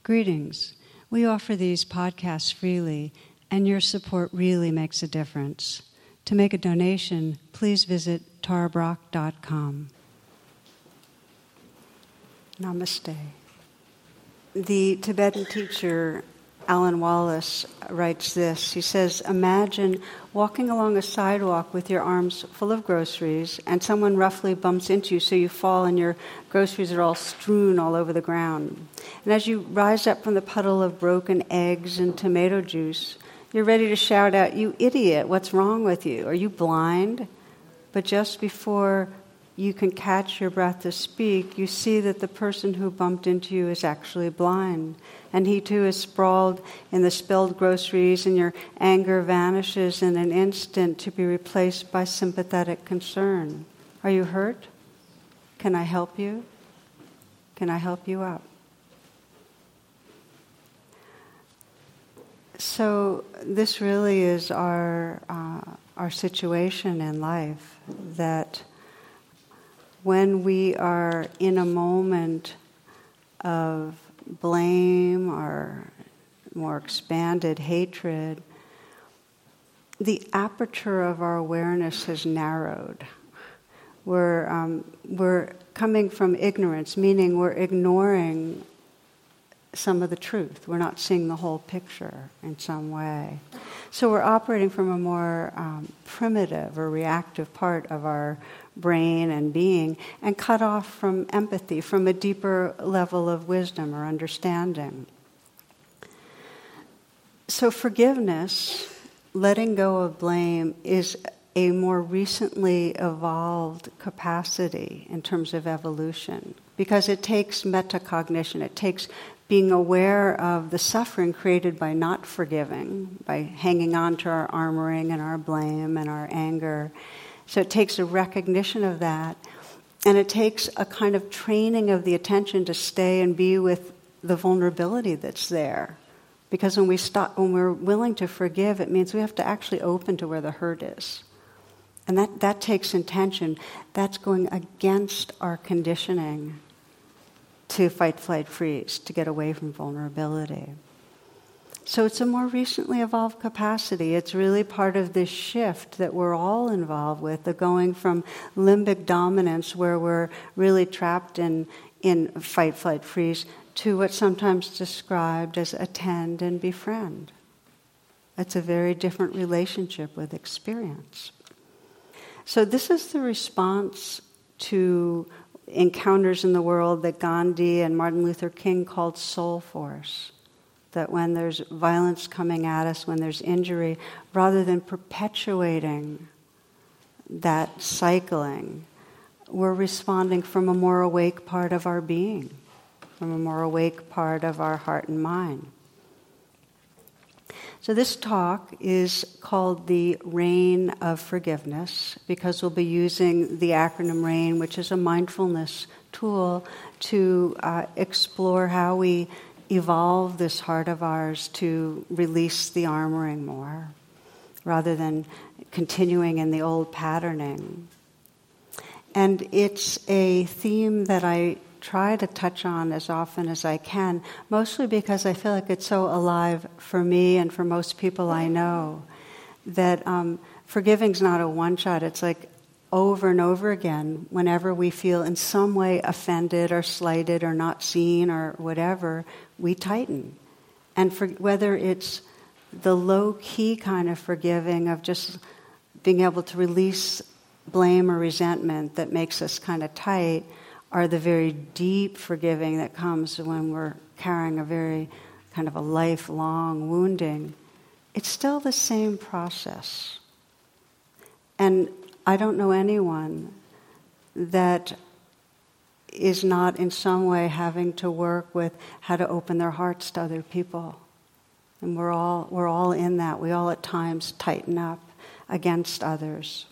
Greetings. We offer these podcasts freely, and your support really makes a difference. To make a donation, please visit tarabrach.com. Namaste. The Tibetan teacher Alan Wallace writes this. He says, imagine walking along a sidewalk with your arms full of groceries and someone roughly bumps into you so you fall and your groceries are all strewn all over the ground. And as you rise up from the puddle of broken eggs and tomato juice, you're ready to shout out, "You idiot, what's wrong with you? Are you blind?" But just before you can catch your breath to speak, you see that the person who bumped into you is actually blind. And he too is sprawled in the spilled groceries, and your anger vanishes in an instant to be replaced by sympathetic concern. Are you hurt? Can I help you? Can I help you up? So this really is our situation in life, that when we are in a moment of blame or more expanded hatred, the aperture of our awareness has narrowed. We're coming from ignorance, meaning we're ignoring some of the truth. We're not seeing the whole picture in some way. So we're operating from a more primitive or reactive part of our brain and being, and cut off from empathy, from a deeper level of wisdom or understanding. So forgiveness, letting go of blame, is a more recently evolved capacity in terms of evolution, because it takes metacognition, it takes being aware of the suffering created by not forgiving, by hanging on to our armoring and our blame and our anger. So it takes a recognition of that, and it takes a kind of training of the attention to stay and be with the vulnerability that's there. Because when we're willing to forgive, it means we have to actually open to where the hurt is. And that takes intention. That's going against our conditioning to fight, flight, freeze, to get away from vulnerability. So it's a more recently evolved capacity. It's really part of this shift that we're all involved with, the going from limbic dominance, where we're really trapped in fight, flight, freeze, to what's sometimes described as attend and befriend. It's a very different relationship with experience. So this is the response to encounters in the world that Gandhi and Martin Luther King called soul force. That when there's violence coming at us, when there's injury, rather than perpetuating that cycling, we're responding from a more awake part of our being, from a more awake part of our heart and mind. So this talk is called the Rain of Forgiveness, because we'll be using the acronym RAIN, which is a mindfulness tool to explore how we evolve this heart of ours to release the armoring more, rather than continuing in the old patterning. And it's a theme that I try to touch on as often as I can, mostly because I feel like it's so alive for me and for most people I know, that forgiving's not a one-shot. It's like over and over again, whenever we feel in some way offended or slighted or not seen or whatever, we tighten. And whether it's the low-key kind of forgiving of just being able to release blame or resentment that makes us kind of tight, or the very deep forgiving that comes when we're carrying a very kind of a lifelong wounding, it's still the same process. And I don't know anyone that is not in some way having to work with how to open their hearts to other people. And we're all in that. We all at times tighten up against others.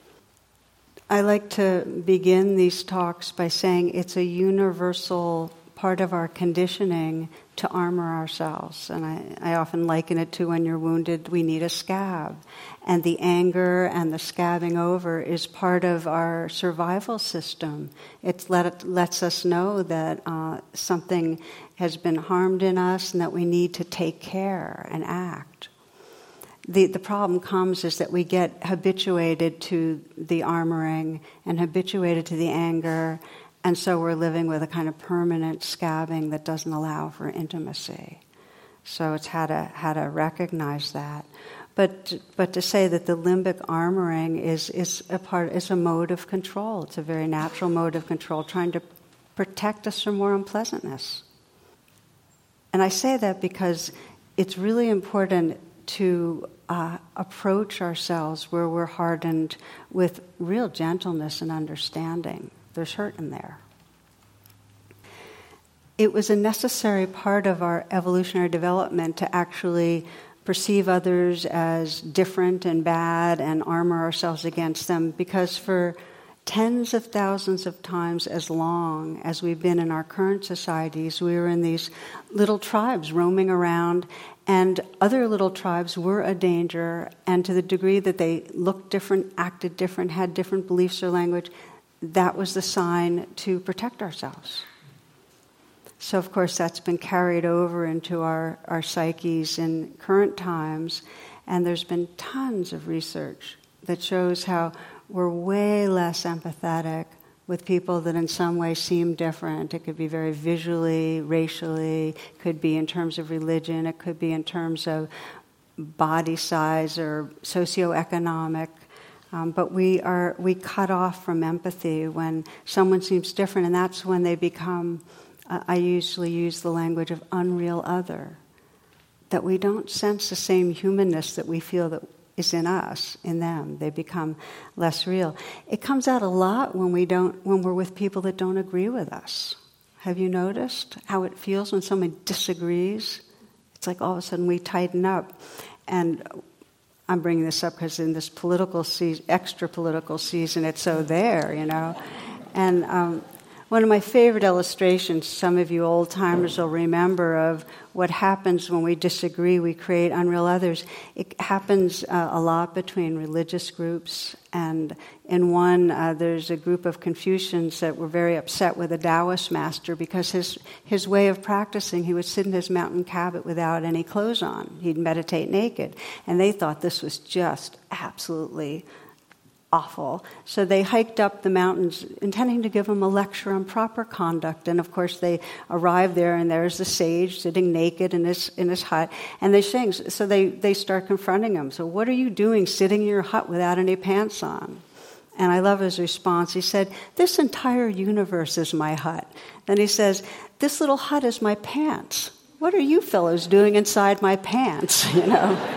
I like to begin these talks by saying it's a universal part of our conditioning to armor ourselves. And I often liken it to when you're wounded, we need a scab. And the anger and the scabbing over is part of our survival system. It lets us know that something has been harmed in us and that we need to take care and act. The problem comes is that we get habituated to the armoring and habituated to the anger, and so we're living with a kind of permanent scabbing that doesn't allow for intimacy. So it's how to recognize that. But to say that the limbic armoring is a mode of control. It's a very natural mode of control, trying to protect us from more unpleasantness. And I say that because it's really important to approach ourselves where we're hardened with real gentleness and understanding. There's hurt in there. It was a necessary part of our evolutionary development to actually perceive others as different and bad and armor ourselves against them, because for tens of thousands of times as long as we've been in our current societies, we were in these little tribes roaming around, and other little tribes were a danger, and to the degree that they looked different, acted different, had different beliefs or language, that was the sign to protect ourselves. So, of course, that's been carried over into our psyches in current times, and there's been tons of research that shows how we're way less empathetic with people that in some way seem different. It could be very visually, racially, it could be in terms of religion, it could be in terms of body size or socioeconomic. But we cut off from empathy when someone seems different, and that's when they become, I usually use the language of unreal other, that we don't sense the same humanness that we feel that is in us, in them. They become less real. It comes out a lot when we're with people that don't agree with us. Have you noticed how it feels when someone disagrees? It's like all of a sudden we tighten up. And I'm bringing this up because in this extra political season, it's so there, you know. And one of my favorite illustrations, some of you old-timers will remember, of what happens when we disagree, we create unreal others. It happens a lot between religious groups, and in one, there's a group of Confucians that were very upset with a Taoist master because his way of practicing, he would sit in his mountain cabin without any clothes on. He'd meditate naked, and they thought this was just absolutely awful. So they hiked up the mountains intending to give him a lecture on proper conduct. And of course they arrived there, and there's the sage sitting naked in his hut. And they sing. So they start confronting him. So what are you doing sitting in your hut without any pants on? And I love his response. He said, this entire universe is my hut. Then he says, this little hut is my pants. What are you fellows doing inside my pants? You know?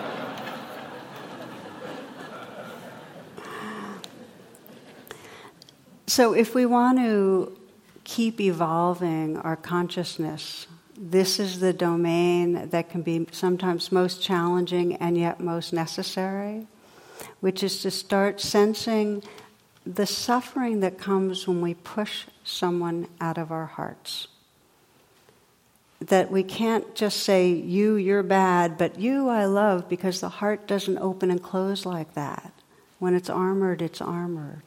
So if we want to keep evolving our consciousness, this is the domain that can be sometimes most challenging and yet most necessary, which is to start sensing the suffering that comes when we push someone out of our hearts. That we can't just say, you're bad, but you I love, because the heart doesn't open and close like that. When it's armored, it's armored.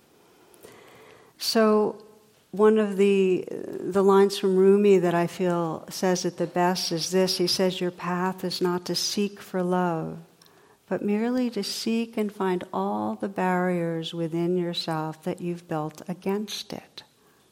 So one of the lines from Rumi that I feel says it the best is this. He says, your path is not to seek for love, but merely to seek and find all the barriers within yourself that you've built against it.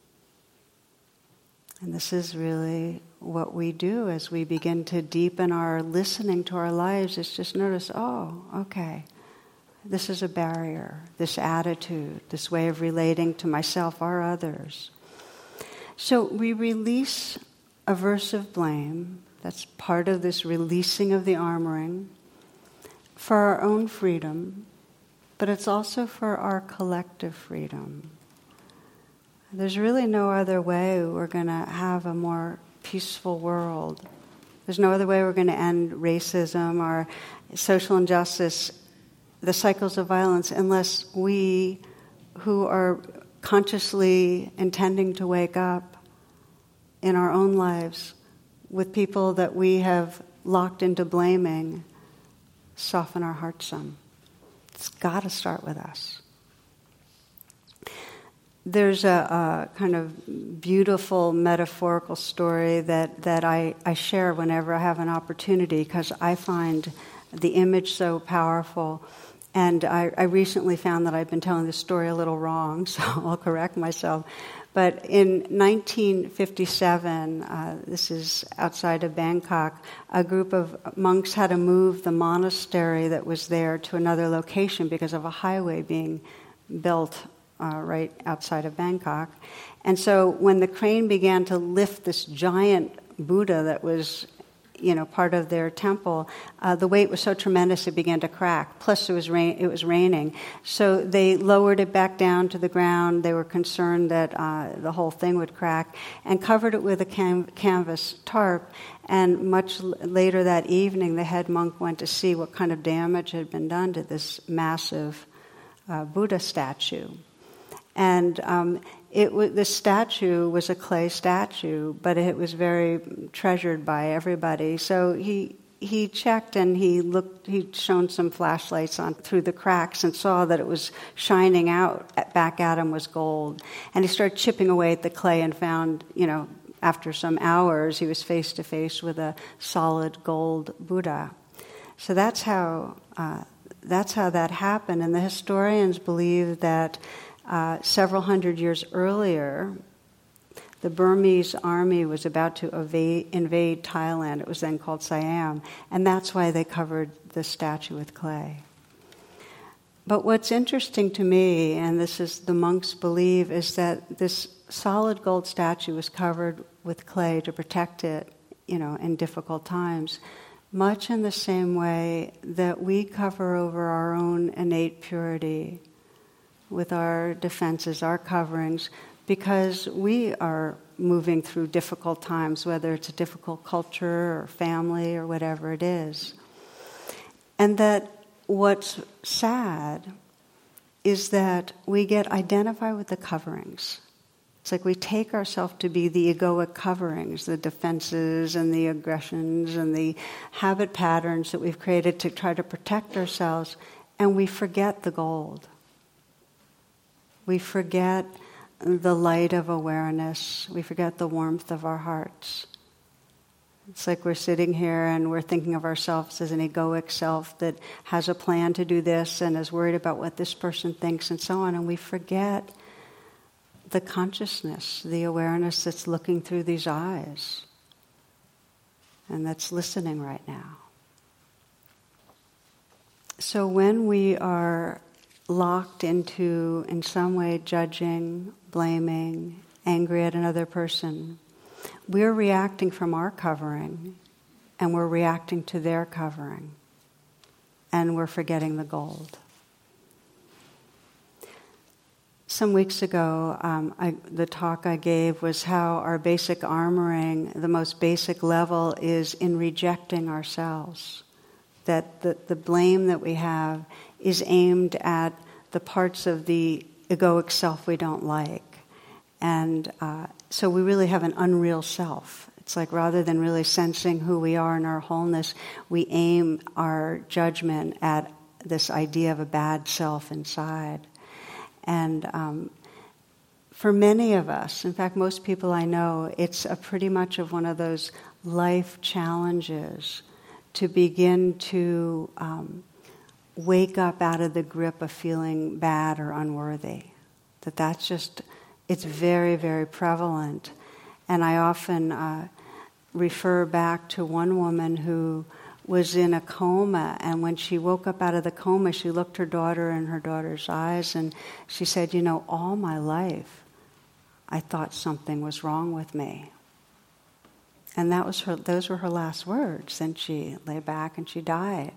And this is really what we do as we begin to deepen our listening to our lives, is just notice, oh, okay. This is a barrier, this attitude, this way of relating to myself or others. So we release aversive blame, that's part of this releasing of the armoring, for our own freedom, but it's also for our collective freedom. There's really no other way we're going to have a more peaceful world. There's no other way we're going to end racism or social injustice, the cycles of violence, unless we, who are consciously intending to wake up, in our own lives with people that we have locked into blaming, soften our hearts some. It's got to start with us. There's a kind of beautiful metaphorical story that I share whenever I have an opportunity, because I find the image so powerful. And I recently found that I've been telling this story a little wrong, so I'll correct myself. But in 1957, this is outside of Bangkok, a group of monks had to move the monastery that was there to another location because of a highway being built right outside of Bangkok. And so when the crane began to lift this giant Buddha that was, part of their temple, the weight was so tremendous it began to crack. Plus, it was raining. So they lowered it back down to the ground. They were concerned that the whole thing would crack, and covered it with a canvas tarp. And much later that evening, the head monk went to see what kind of damage had been done to this massive Buddha statue. And the statue was a clay statue, but it was very treasured by everybody. So he checked, and he'd shown some flashlights on through the cracks and saw that it was shining out back at him was gold. And he started chipping away at the clay and found, after some hours, he was face to face with a solid gold Buddha. So that's how that happened. And the historians believe that several hundred years earlier, the Burmese army was about to invade Thailand. It was then called Siam, and that's why they covered the statue with clay. But what's interesting to me, and this is the monks believe, is that this solid gold statue was covered with clay to protect it, in difficult times, much in the same way that we cover over our own innate purity with our defenses, our coverings, because we are moving through difficult times, whether it's a difficult culture or family or whatever it is. And that what's sad is that we get identified with the coverings. It's like we take ourselves to be the egoic coverings, the defenses and the aggressions and the habit patterns that we've created to try to protect ourselves, and we forget the gold. We forget the light of awareness. We forget the warmth of our hearts. It's like we're sitting here and we're thinking of ourselves as an egoic self that has a plan to do this and is worried about what this person thinks and so on, and we forget the consciousness, the awareness that's looking through these eyes and that's listening right now. So when we are locked into, in some way, judging, blaming, angry at another person, we're reacting from our covering, and we're reacting to their covering, and we're forgetting the gold. Some weeks ago, the talk I gave was how our basic armoring, the most basic level, is in rejecting ourselves. That the blame that we have is aimed at the parts of the egoic self we don't like. And so we really have an unreal self. It's like rather than really sensing who we are in our wholeness, we aim our judgment at this idea of a bad self inside. And for many of us, in fact, most people I know, it's a pretty much of one of those life challenges to begin to wake up out of the grip of feeling bad or unworthy. That's just, it's very, very prevalent. And I often refer back to one woman who was in a coma, and when she woke up out of the coma, she looked her daughter in her daughter's eyes, and she said, all my life, I thought something was wrong with me. And those were her last words. Then she lay back and she died.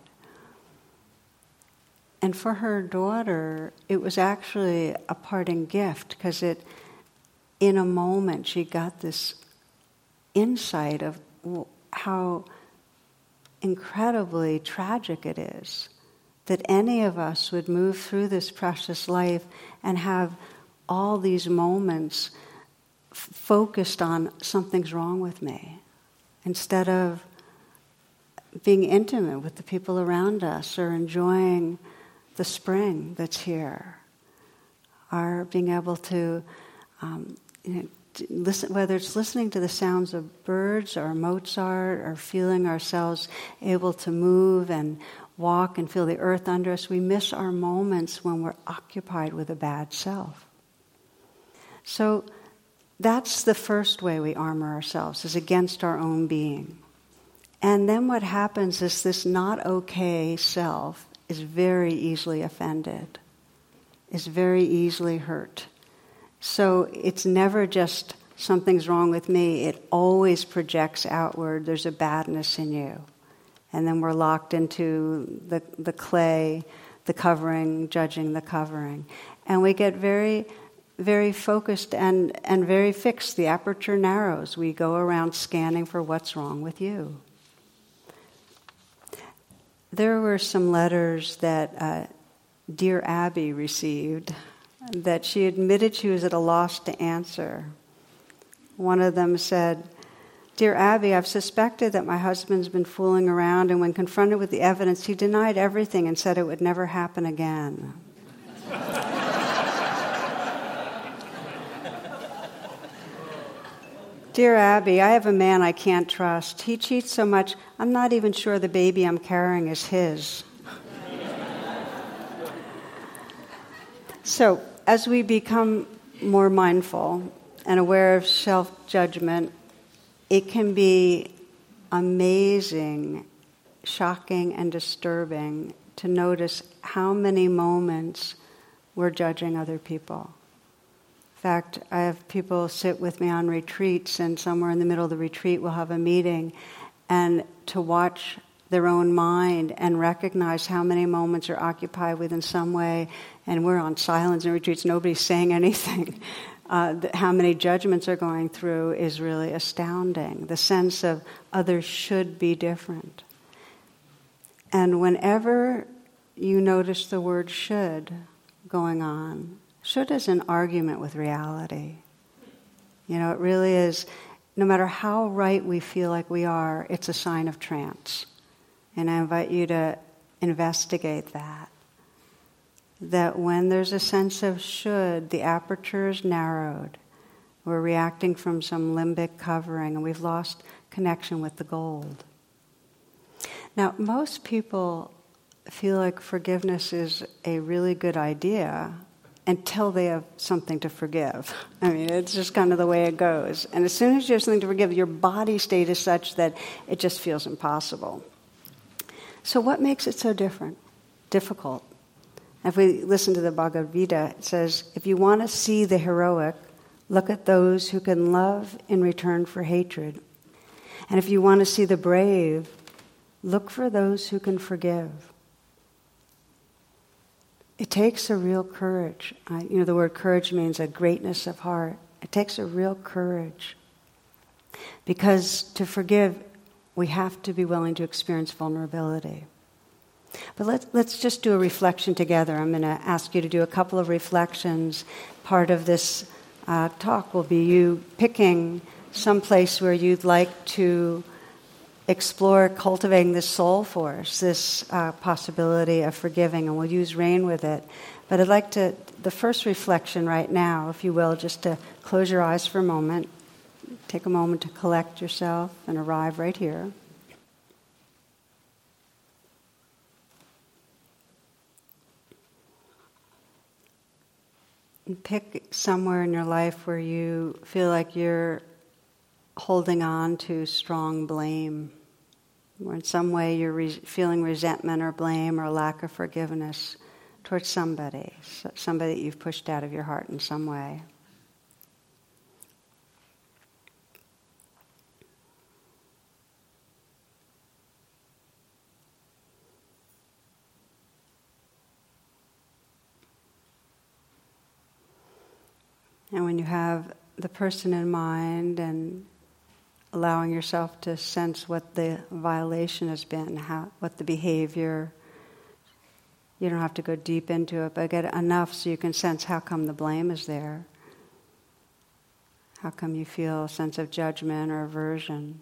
And for her daughter, it was actually a parting gift, because in a moment, she got this insight of how incredibly tragic it is that any of us would move through this precious life and have all these moments focused on something's wrong with me, instead of being intimate with the people around us or enjoying the spring that's here, or being able to listen, whether it's listening to the sounds of birds or Mozart or feeling ourselves able to move and walk and feel the earth under us. We miss our moments when we're occupied with a bad self. So that's the first way we armor ourselves, is against our own being. And then what happens is this not okay self is very easily offended, is very easily hurt. So it's never just something's wrong with me. It always projects outward. There's a badness in you. And then we're locked into the clay, the covering, judging the covering. And we get very, very focused and very fixed. The aperture narrows. We go around scanning for what's wrong with you. There were some letters that Dear Abby received that she admitted she was at a loss to answer. One of them said, "Dear Abby, I've suspected that my husband's been fooling around, and when confronted with the evidence, he denied everything and said it would never happen again." "Dear Abby, I have a man I can't trust. He cheats so much, I'm not even sure the baby I'm carrying is his." So, as we become more mindful and aware of self-judgment, it can be amazing, shocking, and disturbing to notice how many moments we're judging other people. In fact, I have people sit with me on retreats, and somewhere in the middle of the retreat we'll have a meeting, and to watch their own mind and recognize how many moments are occupied with in some way, and we're on silence and retreats, nobody's saying anything. How many judgments are going through is really astounding. The sense of others should be different. And whenever you notice the word should going on, should is an argument with reality. You know, it really is, no matter how right we feel like we are, it's a sign of trance. And I invite you to investigate that. That when there's a sense of should, the aperture is narrowed. We're reacting from some limbic covering, and we've lost connection with the gold. Now, most people feel like forgiveness is a really good idea until they have something to forgive. I mean, it's just kind of the way it goes. And as soon as you have something to forgive, your body state is such that it just feels impossible. So what makes it so difficult? If we listen to the Bhagavad Gita, it says, if you want to see the heroic, look at those who can love in return for hatred. And if you want to see the brave, look for those who can forgive. It takes a real courage. The word courage means a greatness of heart. It takes a real courage. Because to forgive, we have to be willing to experience vulnerability. But let's just do a reflection together. I'm going to ask you to do a couple of reflections. Part of this talk will be you picking some place where you'd like to explore cultivating this soul force, this possibility of forgiving, and we'll use rain with it. But I'd like to, the first reflection right now, if you will, just to close your eyes for a moment, take a moment to collect yourself and arrive right here. And pick somewhere in your life where you feel like you're holding on to strong blame, or in some way you're feeling resentment or blame or lack of forgiveness towards somebody that you've pushed out of your heart in some way. And when you have the person in mind and allowing yourself to sense what the violation has been, what the behavior, you don't have to go deep into it, but get enough so you can sense how come the blame is there. How come you feel a sense of judgment or aversion?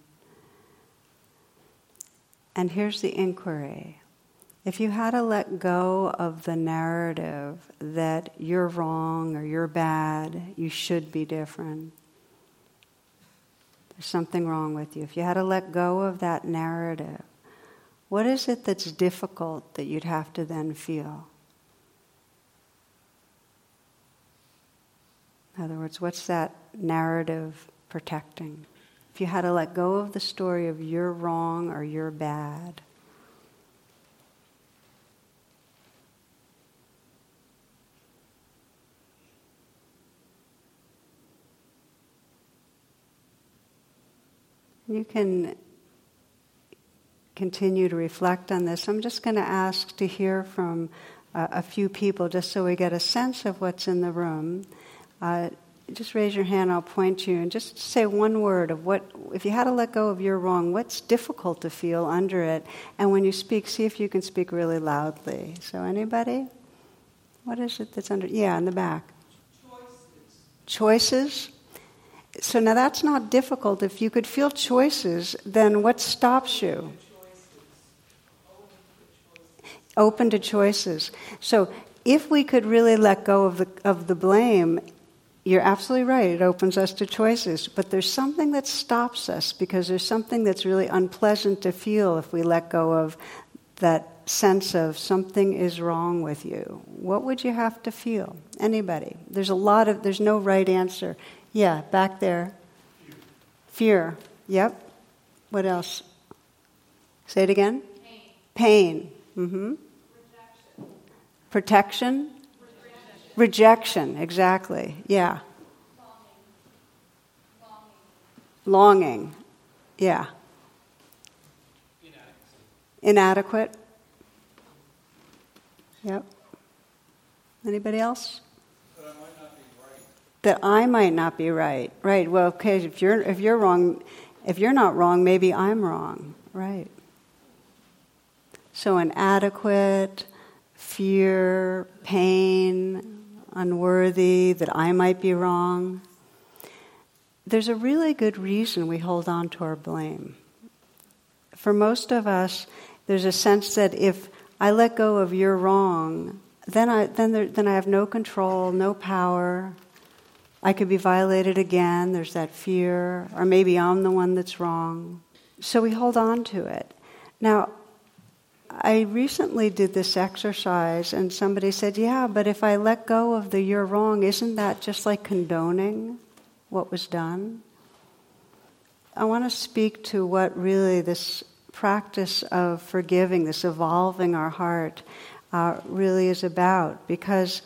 And here's the inquiry. If you had to let go of the narrative that you're wrong or you're bad, you should be different, there's something wrong with you. If you had to let go of that narrative, what is it that's difficult that you'd have to then feel? In other words, what's that narrative protecting? If you had to let go of the story of you're wrong or you're bad, you can continue to reflect on this. I'm just going to ask to hear from a few people just so we get a sense of what's in the room. Just raise your hand, I'll point you, and just say one word of what, if you had to let go of you're wrong, what's difficult to feel under it? And when you speak, see if you can speak really loudly. So anybody? What is it that's under? Yeah, in the back. Choices? So now that's not difficult. If you could feel choices, then what stops you? Open to choices. So if we could really let go of the blame, you're absolutely right, it opens us to choices. But there's something that stops us because there's something that's really unpleasant to feel if we let go of that sense of something is wrong with you. What would you have to feel? Anybody? There's no right answer. Yeah, back there. Fear. Yep. What else? Say it again. Pain. Mm-hmm. Protection. Rejection, exactly. Yeah. Longing. Yeah. Inadequate. Yep. Anybody else? That I might not be right. Right. Well, okay, if you're wrong, if you're not wrong, maybe I'm wrong. Right. So inadequate, fear, pain, unworthy, that I might be wrong. There's a really good reason we hold on to our blame. For most of us, there's a sense that if I let go of you're wrong, then I have no control, no power. I could be violated again. There's that fear, or maybe I'm the one that's wrong. So we hold on to it. Now, I recently did this exercise and somebody said, yeah, but if I let go of the you're wrong, isn't that just like condoning what was done? I want to speak to what really this practice of forgiving, this evolving our heart, really is about. Because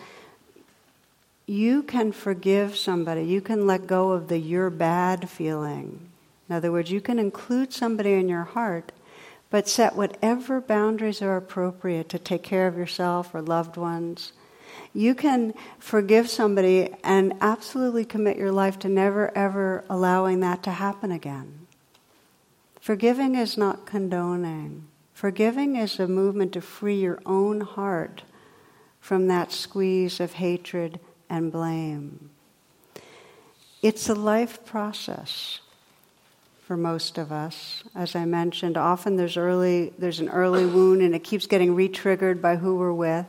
you can forgive somebody, you can let go of the you're bad feeling. In other words, you can include somebody in your heart, but set whatever boundaries are appropriate to take care of yourself or loved ones. You can forgive somebody and absolutely commit your life to never, ever allowing that to happen again. Forgiving is not condoning. Forgiving is a movement to free your own heart from that squeeze of hatred and blame. It's a life process. For most of us, as I mentioned, often there's an early wound and it keeps getting re-triggered by who we're with.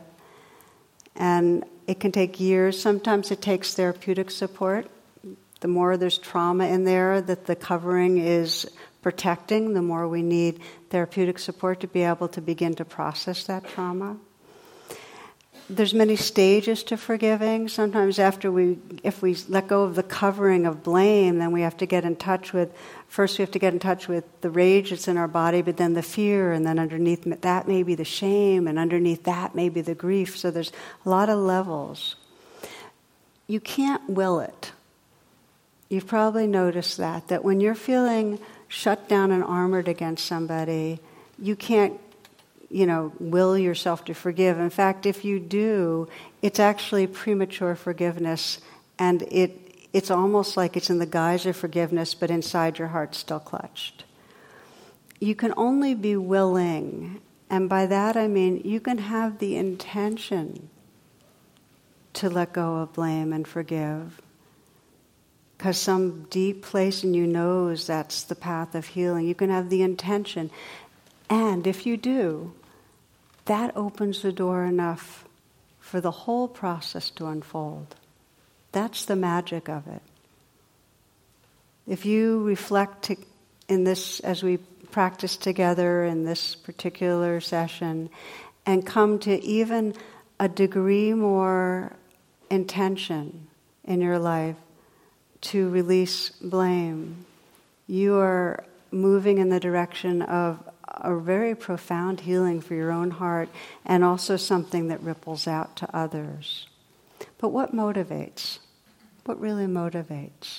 And it can take years. Sometimes it takes therapeutic support. The more there's trauma in there that the covering is protecting, the more we need therapeutic support to be able to begin to process that trauma. There's many stages to forgiving. Sometimes if we let go of the covering of blame, then we have to get in touch with, first we have to get in touch with the rage that's in our body, but then the fear, and then underneath that may be the shame, and underneath that may be the grief. So there's a lot of levels. You can't will it. You've probably noticed that when you're feeling shut down and armored against somebody, you can't will yourself to forgive. In fact, if you do, it's actually premature forgiveness, and it's almost like it's in the guise of forgiveness, but inside your heart's still clutched. You can only be willing, and by that I mean you can have the intention to let go of blame and forgive. because some deep place in you knows that's the path of healing. You can have the intention. And if you do, that opens the door enough for the whole process to unfold. That's the magic of it. If you reflect in this, as we practice together in this particular session, and come to even a degree more intention in your life to release blame, you are moving in the direction of a very profound healing for your own heart, and also something that ripples out to others. But what motivates? What really motivates?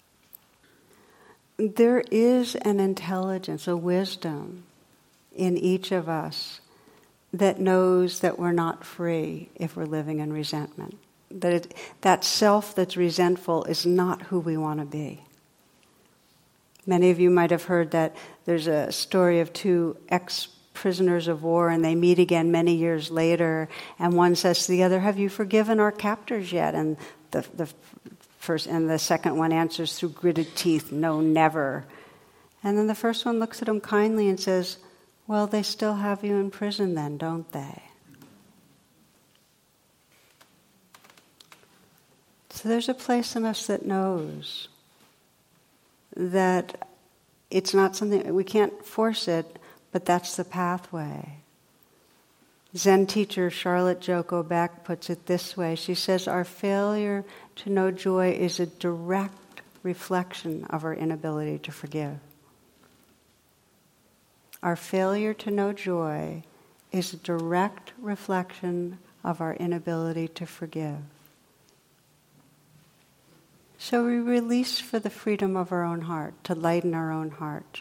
There is an intelligence, a wisdom in each of us that knows that we're not free if we're living in resentment. That self that's resentful is not who we want to be. Many of you might have heard that there's a story of two ex-prisoners of war, and they meet again many years later, and one says to the other, "Have you forgiven our captors yet?" And the second one answers through gritted teeth, "No, never." And then the first one looks at him kindly and says, "Well, they still have you in prison then, don't they?" So there's a place in us that knows that it's not something, we can't force it, but that's the pathway. Zen teacher Charlotte Joko Beck puts it this way. She says, our failure to know joy is a direct reflection of our inability to forgive. Our failure to know joy is a direct reflection of our inability to forgive. So we release for the freedom of our own heart, to lighten our own heart.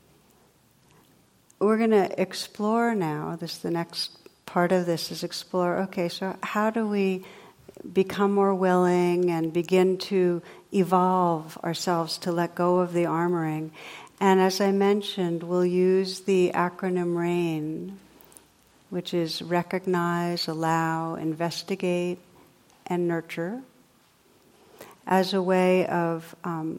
We're going to explore now, the next part of this is explore, okay, so how do we become more willing and begin to evolve ourselves to let go of the armoring? And as I mentioned, we'll use the acronym RAIN, which is recognize, allow, investigate, and nurture, as a way of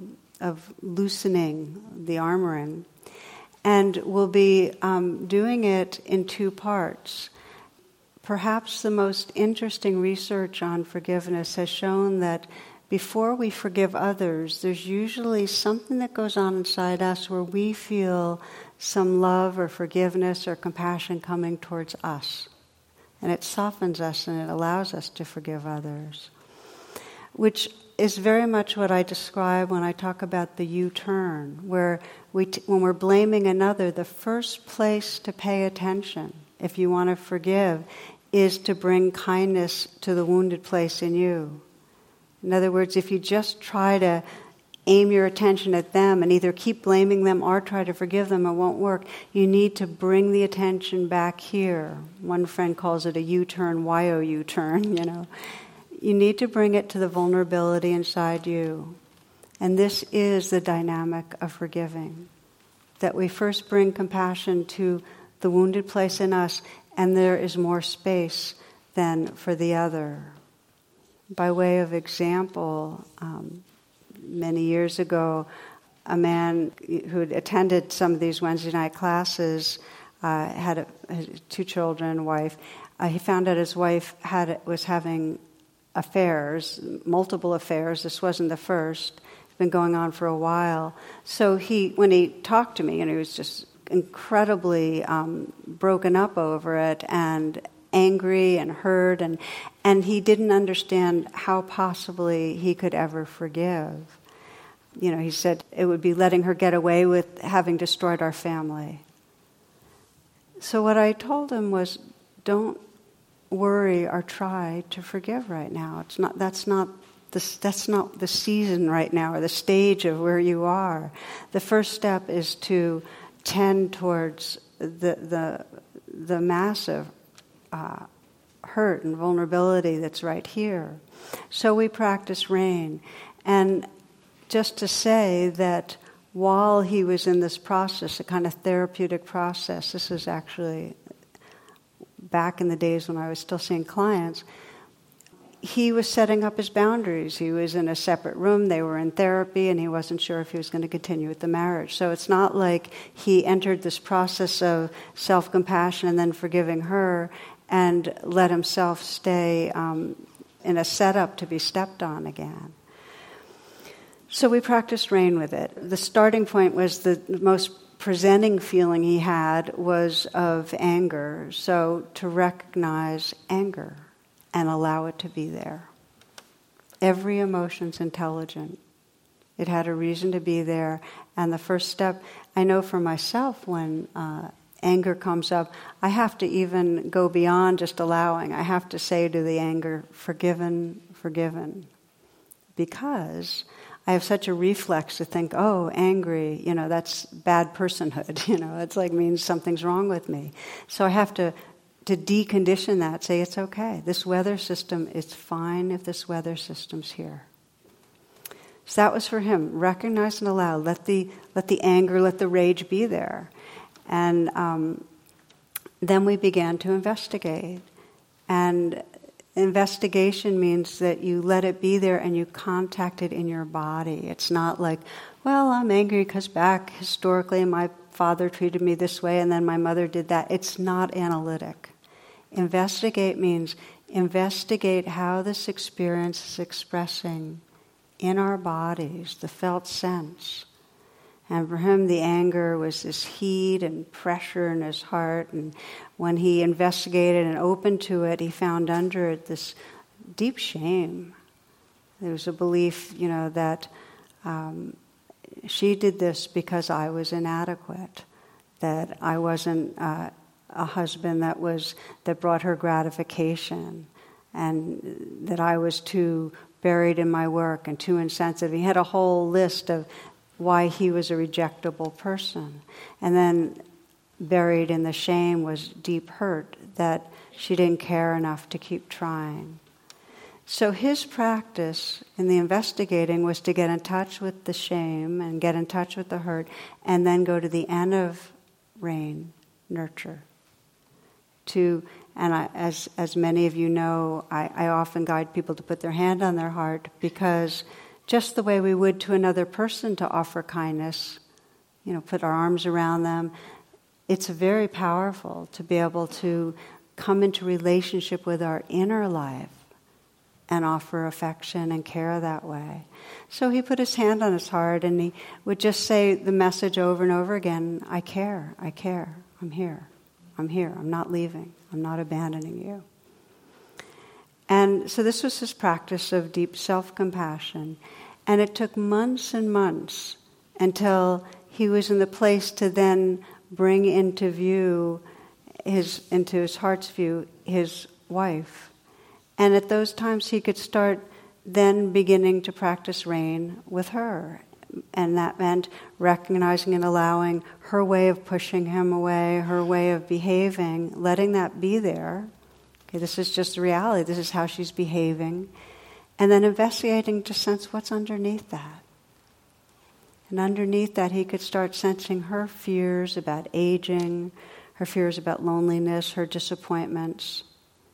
loosening the armoring. And we'll be doing it in two parts. Perhaps the most interesting research on forgiveness has shown that before we forgive others, there's usually something that goes on inside us where we feel some love or forgiveness or compassion coming towards us. And it softens us and it allows us to forgive others, which is very much what I describe when I talk about the U-turn, where when we're blaming another, the first place to pay attention, if you want to forgive, is to bring kindness to the wounded place in you. In other words, if you just try to aim your attention at them and either keep blaming them or try to forgive them, it won't work. You need to bring the attention back here. One friend calls it a U-turn, Y-O-U-turn, You need to bring it to the vulnerability inside you. And this is the dynamic of forgiving. That we first bring compassion to the wounded place in us, and there is more space than for the other. By way of example, many years ago, a man who had attended some of these Wednesday night classes had two children, a wife. He found out his wife was having affairs, multiple affairs. This wasn't the first. It's been going on for a while. So when he talked to me, and he was just incredibly broken up over it and angry and hurt, and he didn't understand how possibly he could ever forgive. He said it would be letting her get away with having destroyed our family. So what I told him was, don't worry or try to forgive right now. That's not the season right now or the stage of where you are. The first step is to tend towards the massive hurt and vulnerability that's right here. So we practice RAIN. And just to say that while he was in this process, a kind of therapeutic process, this is actually back in the days when I was still seeing clients, he was setting up his boundaries. He was in a separate room, they were in therapy, and he wasn't sure if he was going to continue with the marriage. So it's not like he entered this process of self-compassion and then forgiving her and let himself stay in a setup to be stepped on again. So we practiced rain with it. The starting point was the most presenting feeling he had was of anger. So to recognize anger and allow it to be there. Every emotion's intelligent. It had a reason to be there. And the first step, I know for myself, when anger comes up, I have to even go beyond just allowing. I have to say to the anger, forgiven, forgiven. Because I have such a reflex to think, oh, angry, that's bad personhood. It's like means something's wrong with me. So I have to decondition that, say it's okay. This weather system, it's fine if this weather system's here. So that was for him. Recognize and allow. Let the anger, let the rage be there. And then we began to investigate. And investigation means that you let it be there and you contact it in your body. It's not like, well, I'm angry because back historically my father treated me this way and then my mother did that. It's not analytic. Investigate means investigate how this experience is expressing in our bodies, the felt sense. And for him, the anger was this heat and pressure in his heart. And when he investigated and opened to it, he found under it this deep shame. There was a belief, that she did this because I was inadequate, that I wasn't a husband that brought her gratification, and that I was too buried in my work and too insensitive. He had a whole list of why he was a rejectable person. And then buried in the shame was deep hurt that she didn't care enough to keep trying. So his practice in the investigating was to get in touch with the shame and get in touch with the hurt and then go to the N of rain, nurture. As many of you know, I often guide people to put their hand on their heart because just the way we would to another person to offer kindness, put our arms around them, it's very powerful to be able to come into relationship with our inner life and offer affection and care that way. So he put his hand on his heart and he would just say the message over and over again, I care, I'm here, I'm not leaving, I'm not abandoning you. And so this was his practice of deep self-compassion. And it took months and months until he was in the place to then bring into view, into his heart's view, his wife. And at those times he could start then beginning to practice rain with her. And that meant recognizing and allowing her way of pushing him away, her way of behaving, letting that be there. Okay, this is just the reality. This is how she's behaving. And then investigating to sense what's underneath that. And underneath that, he could start sensing her fears about aging, her fears about loneliness, her disappointments.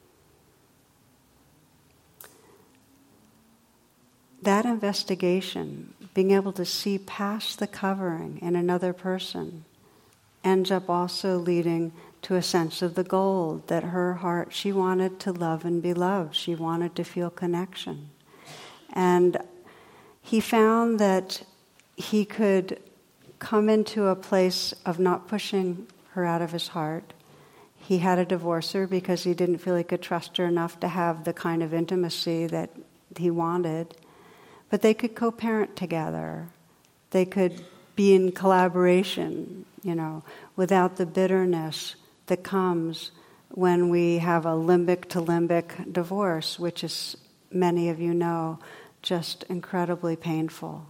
That investigation, being able to see past the covering in another person, ends up also leading to a sense of the gold, that her heart, she wanted to love and be loved. She wanted to feel connection. And he found that he could come into a place of not pushing her out of his heart. He had to divorce her because he didn't feel he could trust her enough to have the kind of intimacy that he wanted. But they could co-parent together. They could be in collaboration, without the bitterness that comes when we have a limbic to limbic divorce, which is, many of you know, just incredibly painful.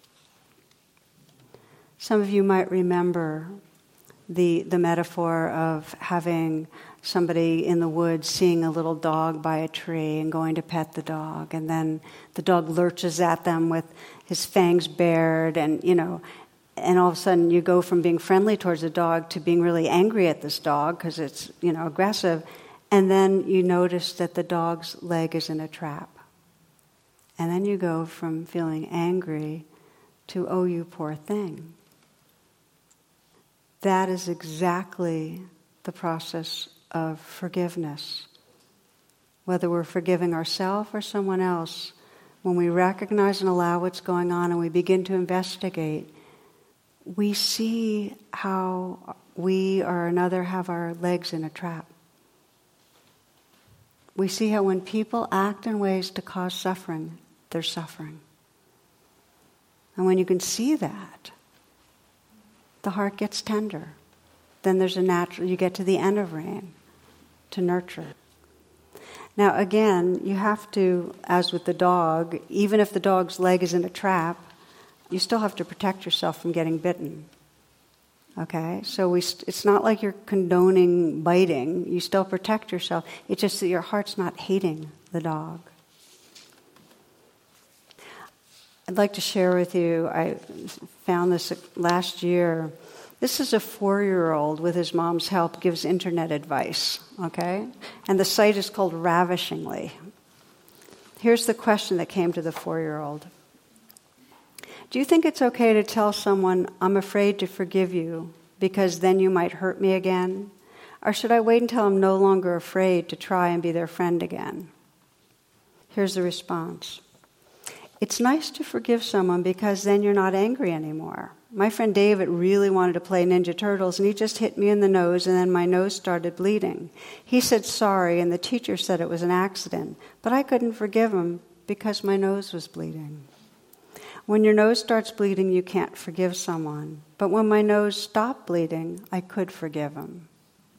Some of you might remember the metaphor of having somebody in the woods seeing a little dog by a tree and going to pet the dog, and then the dog lurches at them with his fangs bared, and and all of a sudden you go from being friendly towards the dog to being really angry at this dog because it's aggressive, And then you notice that the dog's leg is in a trap. And then you go from feeling angry to, oh, you poor thing. That is exactly the process of forgiveness. Whether we're forgiving ourselves or someone else, when we recognize and allow what's going on and we begin to investigate, we see how we or another have our legs in a trap. We see how when people act in ways to cause suffering, they're suffering. And when you can see that, the heart gets tender. Then there's you get to the end of rain, to nurture. Now again, you have to, as with the dog, even if the dog's leg is in a trap, you still have to protect yourself from getting bitten. Okay? So it's not like you're condoning biting. You still protect yourself. It's just that your heart's not hating the dog. I'd like to share with you, I found this last year. This is a 4-year-old with his mom's help gives internet advice, okay? And the site is called Ravishingly. Here's the question that came to the 4-year-old. Do you think it's okay to tell someone, I'm afraid to forgive you because then you might hurt me again? Or should I wait until I'm no longer afraid to try and be their friend again? Here's the response. It's nice to forgive someone because then you're not angry anymore. My friend David really wanted to play Ninja Turtles, and he just hit me in the nose, and then my nose started bleeding. He said sorry, and the teacher said it was an accident, but I couldn't forgive him because my nose was bleeding. When your nose starts bleeding, you can't forgive someone. But when my nose stopped bleeding, I could forgive him.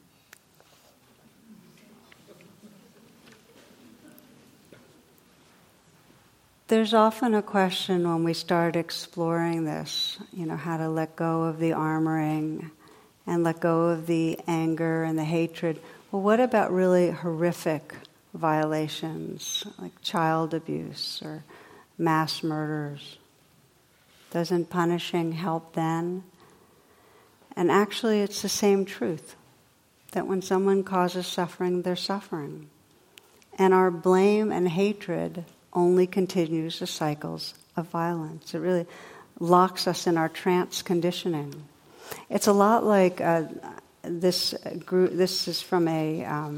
There's often a question when we start exploring this, how to let go of the armoring and let go of the anger and the hatred. Well, what about really horrific violations, like child abuse or mass murders? Doesn't punishing help then? And actually, it's the same truth, that when someone causes suffering, they're suffering. And our blame and hatred only continues the cycles of violence. It really locks us in our trance conditioning. It's a lot like this group. This is from a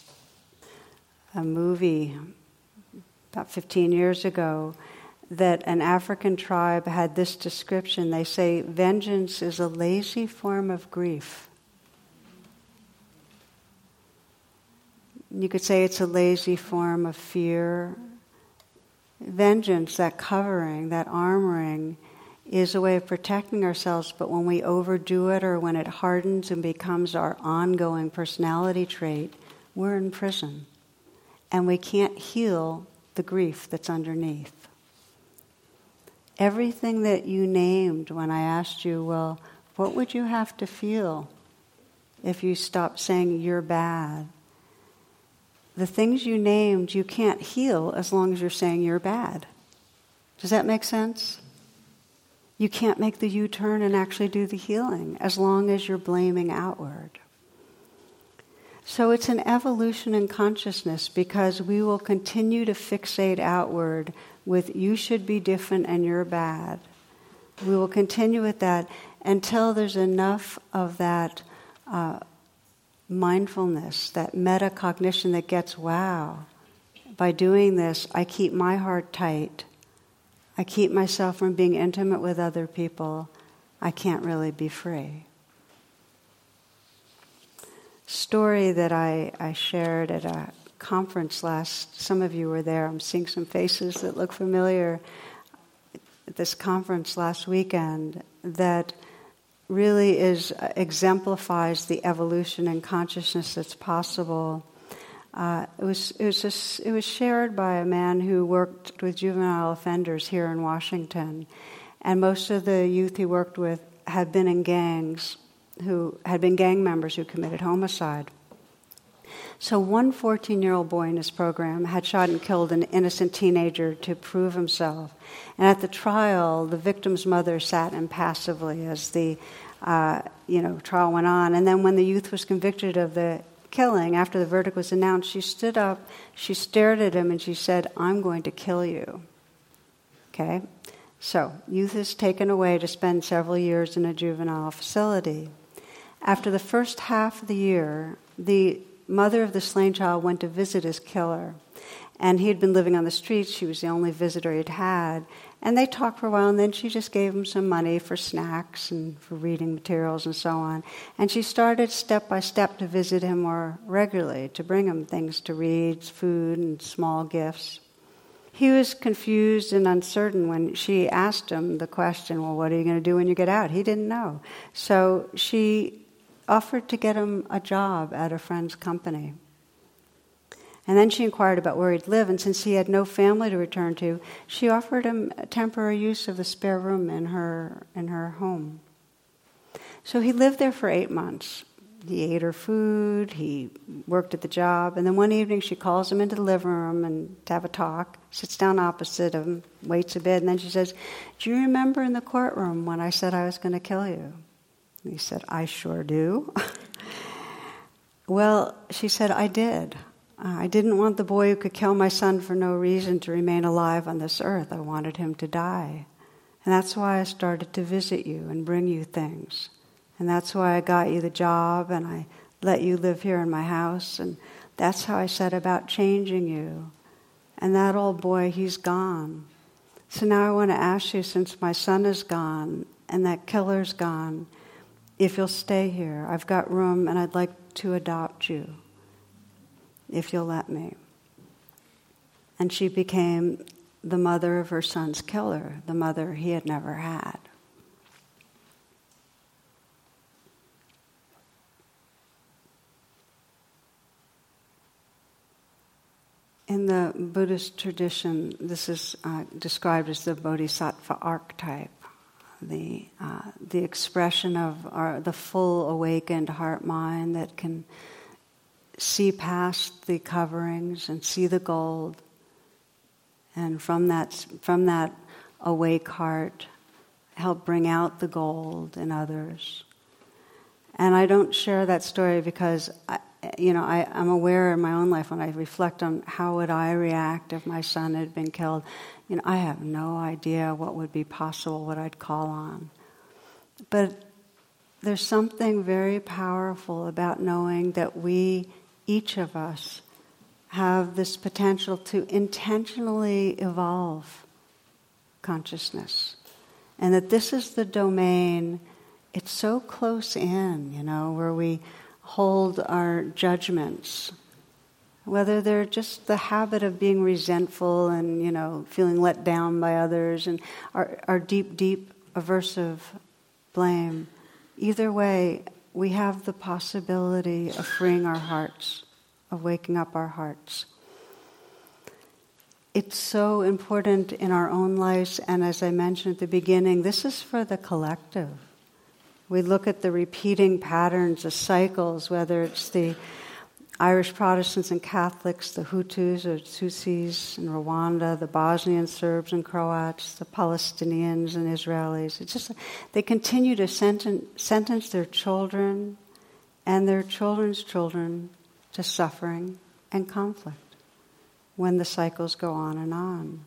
movie about 15 years ago, that an African tribe had this description. They say, vengeance is a lazy form of grief. You could say it's a lazy form of fear. Vengeance, that covering, that armoring, is a way of protecting ourselves, but when we overdo it or when it hardens and becomes our ongoing personality trait, we're in prison. And we can't heal the grief that's underneath. Everything that you named when I asked you, well, what would you have to feel if you stopped saying you're bad? The things you named, you can't heal as long as you're saying you're bad. Does that make sense? You can't make the U-turn and actually do the healing as long as you're blaming outward. So it's an evolution in consciousness, because we will continue to fixate outward with you should be different and you're bad. We will continue with that until there's enough of that mindfulness, that metacognition that gets, wow, by doing this, I keep my heart tight. I keep myself from being intimate with other people. I can't really be free. Story that I shared at a conference some of you were there. I'm seeing some faces that look familiar at this conference last weekend, that really exemplifies the evolution in consciousness that's possible. It was shared by a man who worked with juvenile offenders here in Washington, and most of the youth he worked with had been in gangs, who had been gang members who committed homicide. So one 14-year-old boy in his program had shot and killed an innocent teenager to prove himself. And at the trial, the victim's mother sat impassively as the trial went on. And then when the youth was convicted of the killing, after the verdict was announced, she stood up, she stared at him, and she said, "I'm going to kill you." Okay? So, youth is taken away to spend several years in a juvenile facility. After the first half of the year, the mother of the slain child went to visit his killer. And he had been living on the streets. She was the only visitor he'd had. And they talked for a while, and then she just gave him some money for snacks and for reading materials and so on. And she started step by step to visit him more regularly, to bring him things to read, food, and small gifts. He was confused and uncertain when she asked him the question, well, what are you going to do when you get out? He didn't know. So she offered to get him a job at a friend's company. And then she inquired about where he'd live, and since he had no family to return to, she offered him temporary use of the spare room in her home. So he lived there for 8 months. He ate her food, he worked at the job, and then one evening she calls him into the living room and to have a talk, sits down opposite him, waits a bit, and then she says, "Do you remember in the courtroom when I said I was going to kill you?" And he said, "I sure do." Well, she said, "I did. I didn't want the boy who could kill my son for no reason to remain alive on this earth. I wanted him to die. And that's why I started to visit you and bring you things. And that's why I got you the job and I let you live here in my house. And that's how I set about changing you. And that old boy, he's gone. So now I want to ask you, since my son is gone and that killer's gone, if you'll stay here. I've got room and I'd like to adopt you, if you'll let me." And she became the mother of her son's killer, the mother he had never had. In the Buddhist tradition, this is described as the bodhisattva archetype, the expression of the full awakened heart-mind that can see past the coverings and see the gold, and from that awake heart, help bring out the gold in others. And I don't share that story because I'm aware in my own life when I reflect on how would I react if my son had been killed. I have no idea what would be possible, what I'd call on. But there's something very powerful about knowing that we, each of us, have this potential to intentionally evolve consciousness. And that this is the domain, it's so close in, where we hold our judgments, whether they're just the habit of being resentful and, feeling let down by others, and our deep, deep aversive blame. Either way, we have the possibility of freeing our hearts, of waking up our hearts. It's so important in our own lives, and as I mentioned at the beginning, this is for the collective. We look at the repeating patterns, the cycles, whether it's the Irish Protestants and Catholics, the Hutus or Tutsis in Rwanda, the Bosnian Serbs and Croats, the Palestinians and Israelis. It's just they continue to sentence their children and their children's children to suffering and conflict when the cycles go on and on.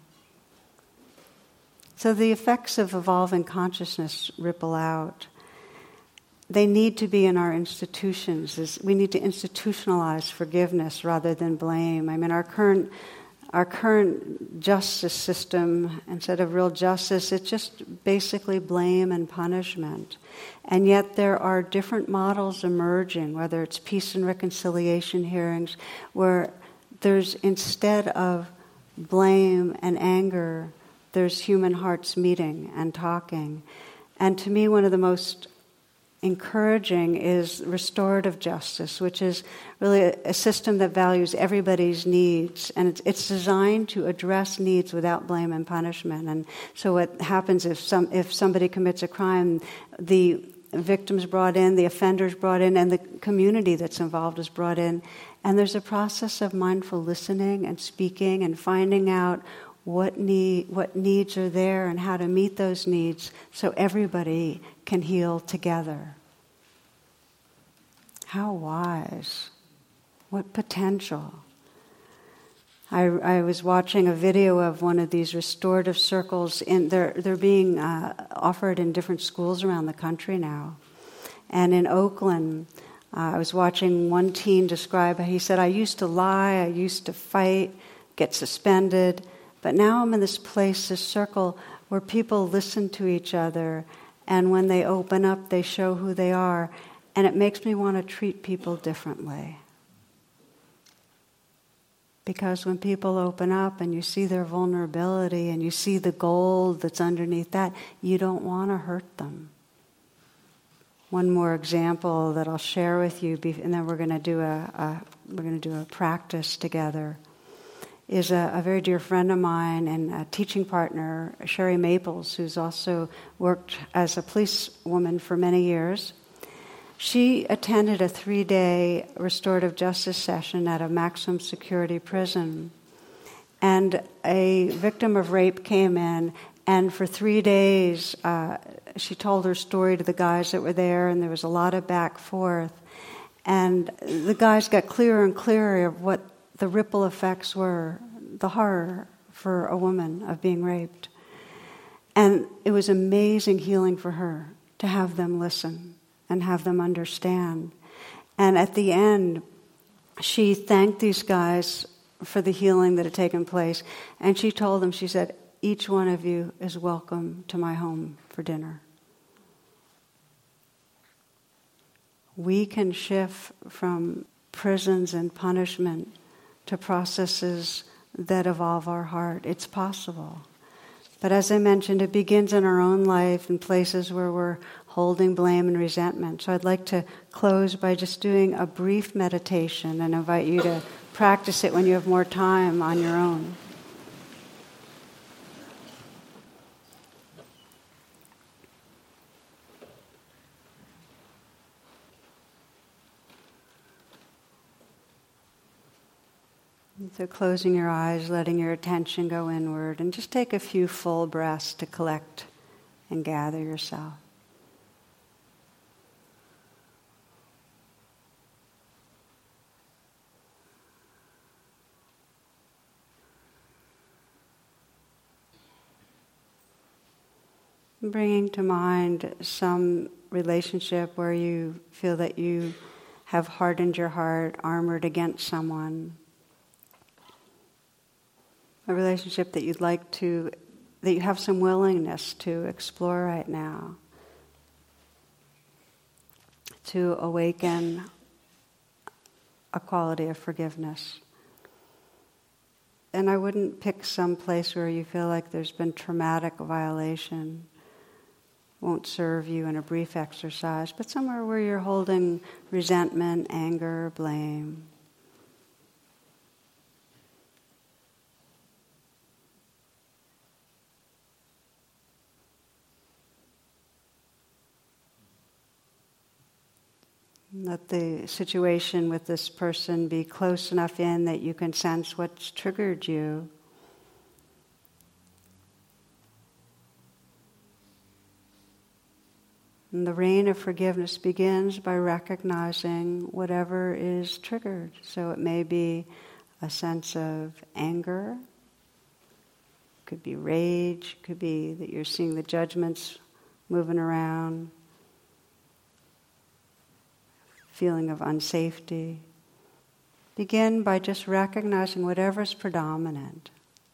So the effects of evolving consciousness ripple out. They need to be in our institutions. We need to institutionalize forgiveness rather than blame. I mean, our current justice system, instead of real justice, it's just basically blame and punishment. And yet there are different models emerging, whether it's peace and reconciliation hearings, where there's, instead of blame and anger, there's human hearts meeting and talking. And to me, one of the most encouraging is restorative justice, which is really a system that values everybody's needs, and it's designed to address needs without blame and punishment. And so what happens if somebody commits a crime, the victim's brought in, the offender's brought in, and the community that's involved is brought in, and there's a process of mindful listening and speaking and finding out what needs are there and how to meet those needs so everybody can heal together. How wise. What potential. I was watching a video of one of these restorative circles. They're being offered in different schools around the country now. And in Oakland, I was watching one teen describe, he said, I used to lie, I used to fight, get suspended, but now I'm in this place, this circle, where people listen to each other, and when they open up, they show who they are, and it makes me want to treat people differently. Because when people open up and you see their vulnerability and you see the gold that's underneath that, you don't want to hurt them. One more example that I'll share with you, and then we're going to do a practice together, is a very dear friend of mine and a teaching partner, Sherry Maples, who's also worked as a policewoman for many years. She attended a 3-day restorative justice session at a maximum security prison. And a victim of rape came in, and for 3 days, she told her story to the guys that were there, and there was a lot of back forth. And the guys got clearer and clearer of what the ripple effects were, the horror for a woman of being raped. And it was amazing healing for her to have them listen and have them understand. And at the end, she thanked these guys for the healing that had taken place. And she told them, she said, each one of you is welcome to my home for dinner. We can shift from prisons and punishment to processes that evolve our heart. It's possible. But as I mentioned, it begins in our own life in places where we're holding blame and resentment. So I'd like to close by just doing a brief meditation and invite you to practice it when you have more time on your own. So closing your eyes, letting your attention go inward, and just take a few full breaths to collect and gather yourself. Bringing to mind some relationship where you feel that you have hardened your heart, armored against someone. A relationship that you'd like to, that you have some willingness to explore right now. To awaken a quality of forgiveness. And I wouldn't pick some place where you feel like there's been traumatic violation. Won't serve you in a brief exercise, but somewhere where you're holding resentment, anger, blame. Let the situation with this person be close enough in that you can sense what's triggered you. And the reign of forgiveness begins by recognizing whatever is triggered. So it may be a sense of anger, could be rage, could be that you're seeing the judgments moving around, feeling of unsafety. Begin by just recognizing whatever's predominant.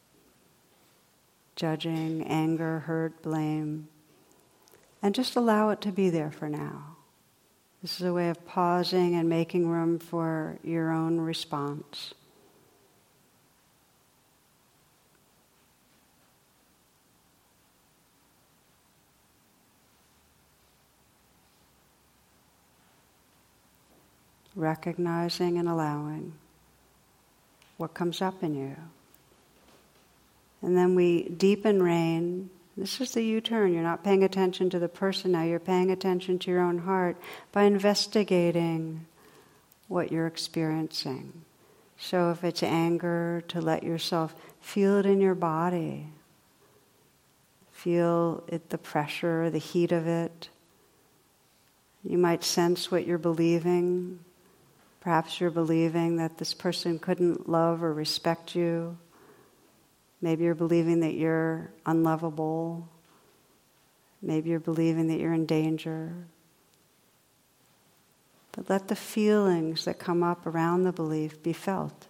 Judging, anger, hurt, blame. And just allow it to be there for now. This is a way of pausing and making room for your own response. Recognizing and allowing what comes up in you. And then we deepen rain. This is the U-turn. You're not paying attention to the person now. You're paying attention to your own heart by investigating what you're experiencing. So if it's anger, to let yourself feel it in your body. Feel it, the pressure, the heat of it. You might sense what you're believing. Perhaps you're believing that this person couldn't love or respect you. Maybe you're believing that you're unlovable. Maybe you're believing that you're in danger. But let the feelings that come up around the belief be felt.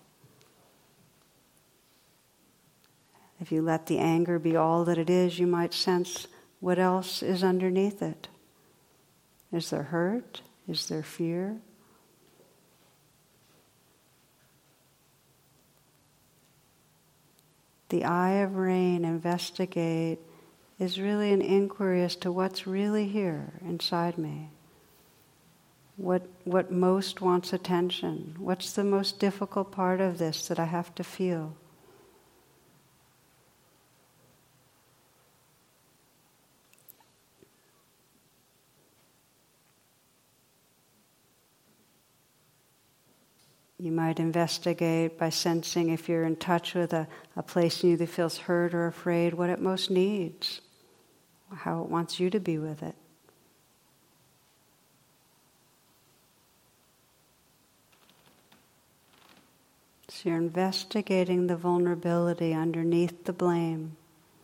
If you let the anger be all that it is, you might sense what else is underneath it. Is there hurt? Is there fear? The eye of rain, investigate, is really an inquiry as to what's really here inside me. What most wants attention? What's the most difficult part of this that I have to feel? You might investigate by sensing if you're in touch with a place in you that feels hurt or afraid, what it most needs, how it wants you to be with it. So you're investigating the vulnerability underneath the blame,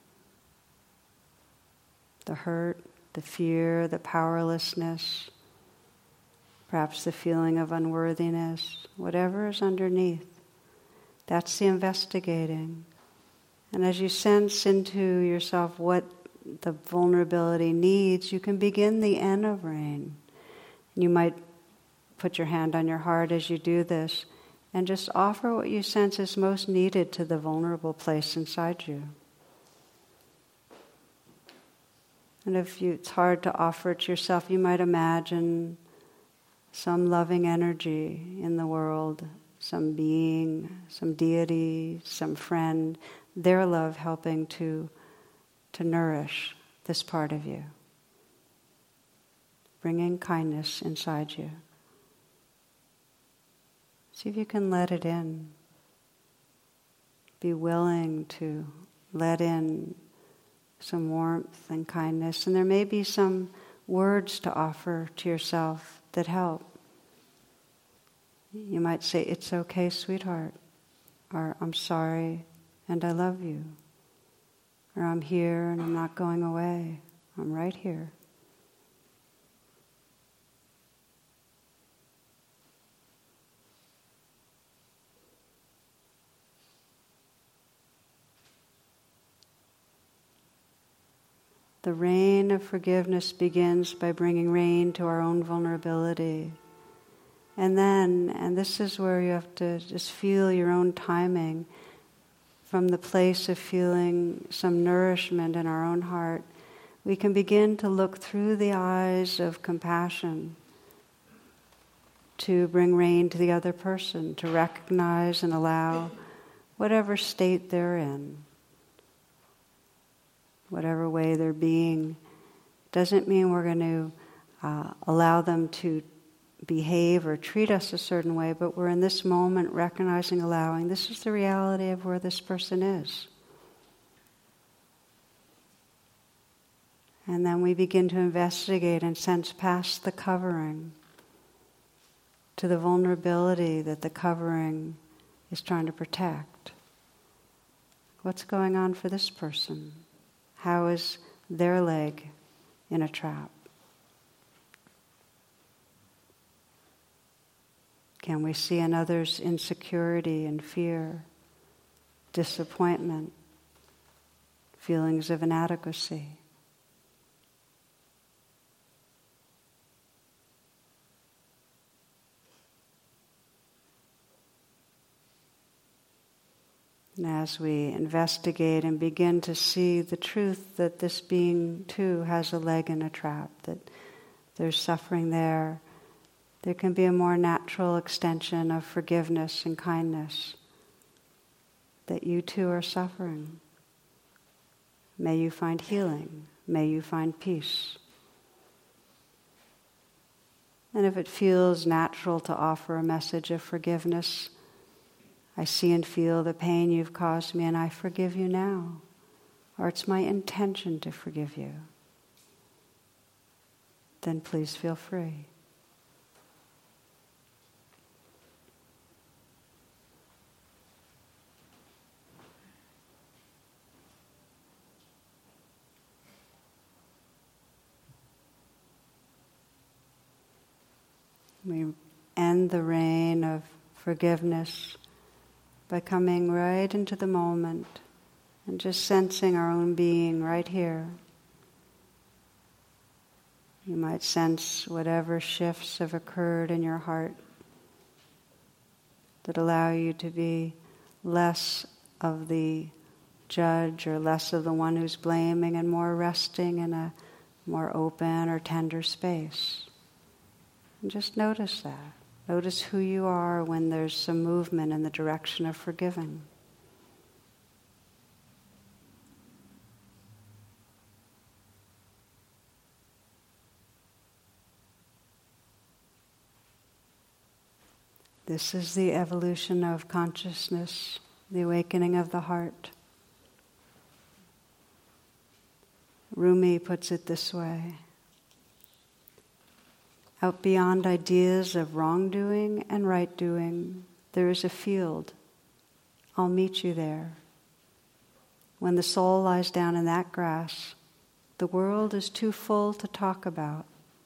the hurt, the fear, the powerlessness, perhaps the feeling of unworthiness, whatever is underneath. That's the investigating. And as you sense into yourself what the vulnerability needs, you can begin the N of rain. And you might put your hand on your heart as you do this and just offer what you sense is most needed to the vulnerable place inside you. And if it's hard to offer it to yourself, you might imagine some loving energy in the world, some being, some deity, some friend, their love helping to nourish this part of you, bringing kindness inside you. See if you can let it in. Be willing to let in some warmth and kindness, and there may be some words to offer to yourself that help. You might say, "It's okay, sweetheart," or "I'm sorry and I love you," or "I'm here and I'm not going away. I'm right here." The rain of forgiveness begins by bringing rain to our own vulnerability. And then, and this is where you have to just feel your own timing, from the place of feeling some nourishment in our own heart, we can begin to look through the eyes of compassion to bring rain to the other person, to recognize and allow whatever state they're in. Whatever way they're being, doesn't mean we're going to allow them to behave or treat us a certain way, but we're in this moment recognizing, allowing, this is the reality of where this person is. And then we begin to investigate and sense past the covering to the vulnerability that the covering is trying to protect. What's going on for this person? How is their leg in a trap? Can we see another's insecurity and fear, disappointment, feelings of inadequacy? And as we investigate and begin to see the truth that this being too has a leg in a trap, that there's suffering there, there can be a more natural extension of forgiveness and kindness, that you too are suffering. May you find healing. May you find peace. And if it feels natural to offer a message of forgiveness, I see and feel the pain you've caused me and I forgive you now. Or it's my intention to forgive you. Then please feel free. We end the rain of forgiveness by coming right into the moment and just sensing our own being right here. You might sense whatever shifts have occurred in your heart that allow you to be less of the judge or less of the one who's blaming and more resting in a more open or tender space. And just notice that. Notice who you are when there's some movement in the direction of forgiving. This is the evolution of consciousness, the awakening of the heart. Rumi puts it this way: out beyond ideas of wrongdoing and right doing, there is a field. I'll meet you there. When the soul lies down in that grass, the world is too full to talk about.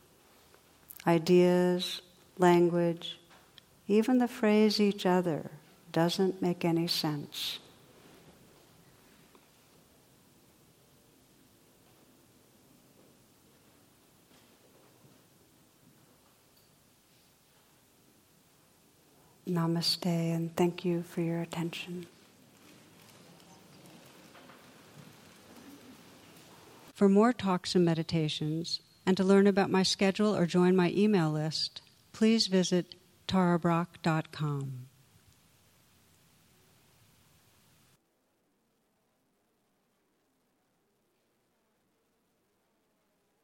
Ideas, language, even the phrase each other doesn't make any sense. Namaste, and thank you for your attention. For more talks and meditations, and to learn about my schedule or join my email list, please visit tarabrach.com.